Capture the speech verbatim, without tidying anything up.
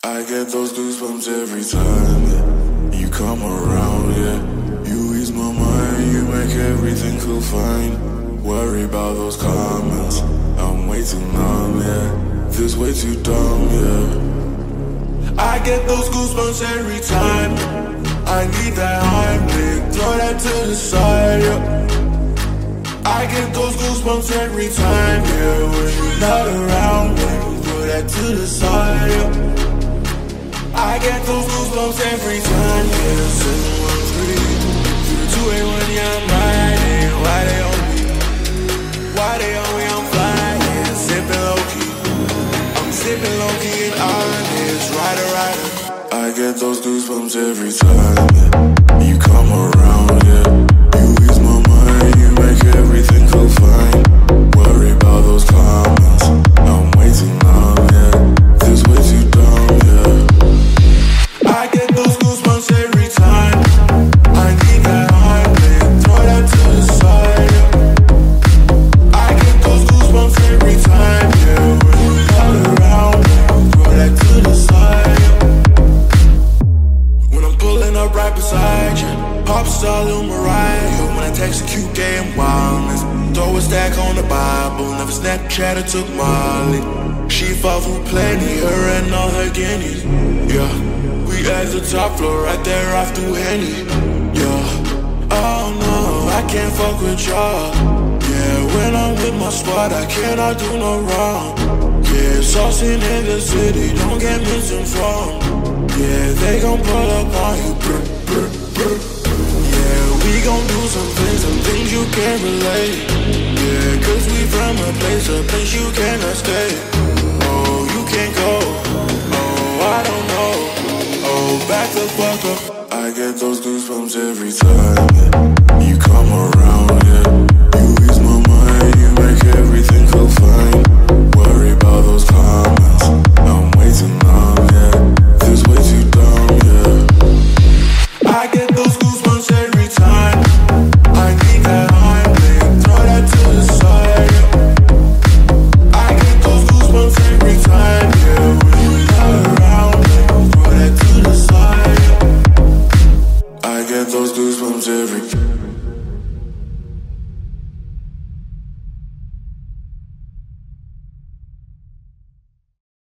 I get those goosebumps every time, yeah. You come around, yeah. You ease my mind, you make everything feel fine. Worry about those comments, I'm way too numb, yeah. This way too dumb, yeah. I get those goosebumps every time. I need that Heimlich, throw that to the side, yeah. I get those goosebumps every time, yeah. When you're not around, baby, throw that to the side, yeah. I get those goosebumps every time, yeah. seven one three, through the two eight one, yeah, I'm riding. Why they on me? Why they on me? I'm flying, yeah. Sipping low-key, I'm sipping low-key and honest. Rider, rider. I get those goosebumps every time, yeah. You come around, yeah. You ease my mind, you make everything feel fine. Worry about those comments, I'm way too numb, yeah. This way too dumb, yeah. I get those goosebumps every time. I need that Heimlich, throw that to the side, yeah. I get those goosebumps every time, yeah. When you're not around, throw that to the side, yeah. When I'm pulling up right beside you, pop star Lil Mariah. When I text a cute game wildness, throw a stack on the Bible. Never Snapchat or took Molly. She fought through plenty, her and all her guineas, yeah. We at the top floor, right there off through Henny, yeah. Oh no, I can't fuck with y'all, yeah. When I'm with my squad, I cannot do no wrong, yeah. Saucing in the city, don't get misinformed, yeah. They gon' pull up on you, brr, brr, brr. Yeah, we gon' do some things, some things you can't relate, yeah. Cause we from a place, a place you cannot stay. Oh, you can't go, oh, I don't know. Oh, back the fuck up. I get those goosebumps every time, yeah. You come around, yeah. You ease my mind, you make everything feel fine. Worry about those comments, I'm way too numb, yeah. This way too dumb, yeah. I get those goosebumps every time. I need that Heimlich, throw that to the side, yeah. I get those goosebumps every time, yeah. When you're not around, throw that to the side. I get those goosebumps every